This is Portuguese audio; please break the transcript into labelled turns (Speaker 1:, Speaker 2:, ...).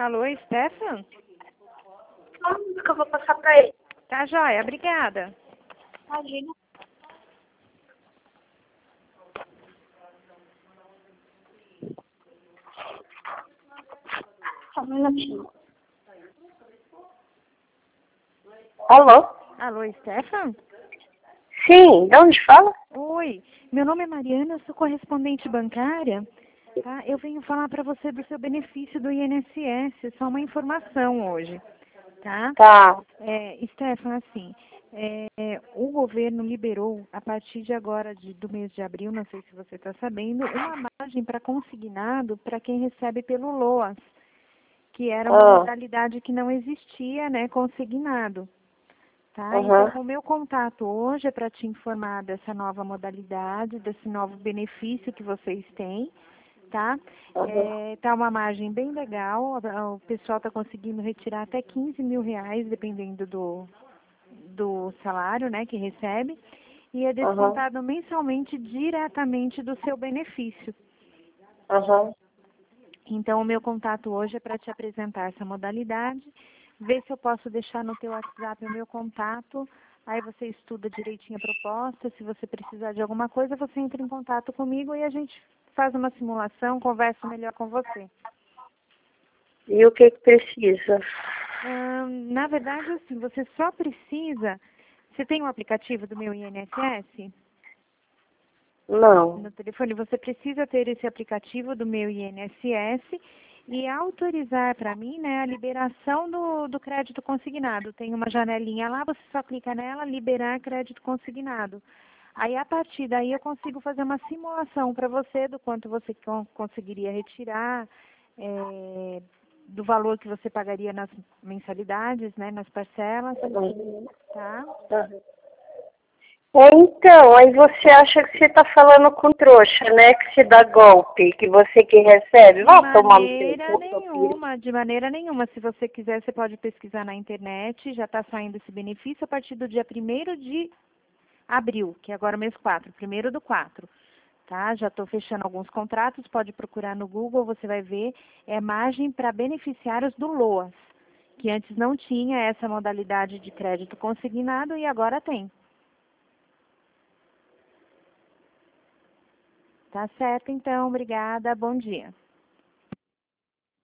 Speaker 1: Alô, Stefan?
Speaker 2: Só um minuto que eu vou passar pra ele.
Speaker 1: Tá joia, obrigada.
Speaker 2: Imagina. Só um minutinho. Alô?
Speaker 1: Alô, Stefan?
Speaker 2: Sim, de onde fala?
Speaker 1: Oi, meu nome é Mariana, eu sou correspondente bancária. Tá? Eu venho falar para você do seu benefício do INSS, só uma informação hoje. Tá?
Speaker 2: Tá.
Speaker 1: Stefan, assim, o governo liberou, a partir de agora, do mês de abril, não sei se você está sabendo, uma margem para consignado para quem recebe pelo LOAS, que era uma modalidade que não existia, né, consignado. Tá? Então, o meu contato hoje é para te informar dessa nova modalidade, desse novo benefício que vocês têm, tá? Tá uma margem bem legal, o pessoal está conseguindo retirar até 15 mil reais, dependendo do salário, né, que recebe, e é descontado mensalmente diretamente do seu benefício. Então, o meu contato hoje é para te apresentar essa modalidade, ver se eu posso deixar no teu WhatsApp o meu contato, aí você estuda direitinho a proposta, se você precisar de alguma coisa, você entra em contato comigo e a gente faz uma simulação, conversa melhor com você.
Speaker 2: E o que precisa?
Speaker 1: Na verdade, assim, você só precisa... Você tem um aplicativo do meu INSS?
Speaker 2: Não.
Speaker 1: No telefone, você precisa ter esse aplicativo do meu INSS e autorizar para mim, né, a liberação do crédito consignado. Tem uma janelinha lá, você só clica nela, liberar crédito consignado. Aí, a partir daí, eu consigo fazer uma simulação para você do quanto você conseguiria retirar, do valor que você pagaria nas mensalidades, né, nas parcelas, tá?
Speaker 2: Então, aí você acha que você tá falando com trouxa, né? Que se dá golpe, que você que recebe. Vá tomar no seu cu,
Speaker 1: De maneira nenhuma. Se você quiser, você pode pesquisar na internet, já está saindo esse benefício a partir do dia 1º de abril, que é agora o mês 4, 1º do 4. Tá? Já estou fechando alguns contratos, pode procurar no Google, você vai ver, é margem para beneficiários do LOAS, que antes não tinha essa modalidade de crédito consignado e agora tem. Tá certo, então, obrigada, bom dia.